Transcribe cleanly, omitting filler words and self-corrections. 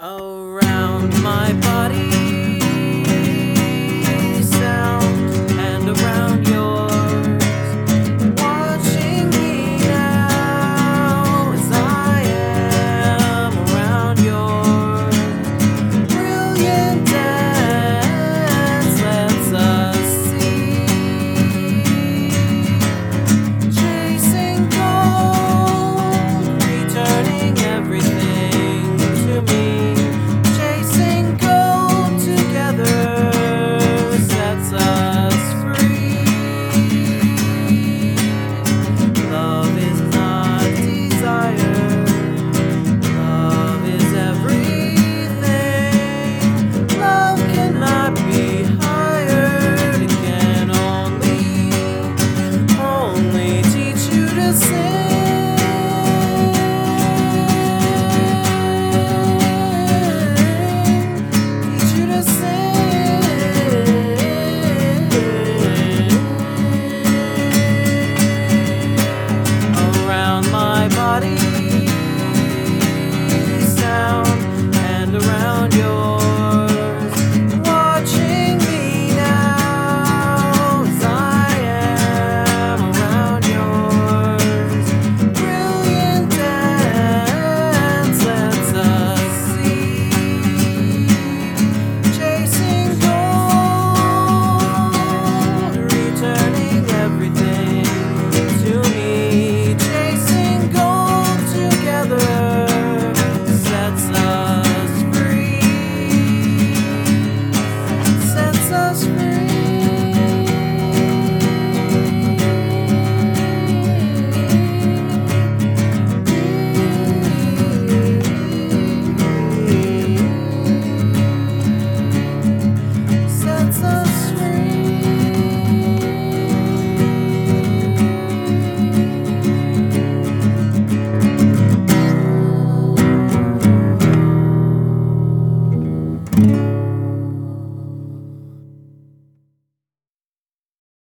Around my body, sound, and around yours, watching me now as I am around yours. Brilliant dance lets us see, chasing gold, returning everything to me. You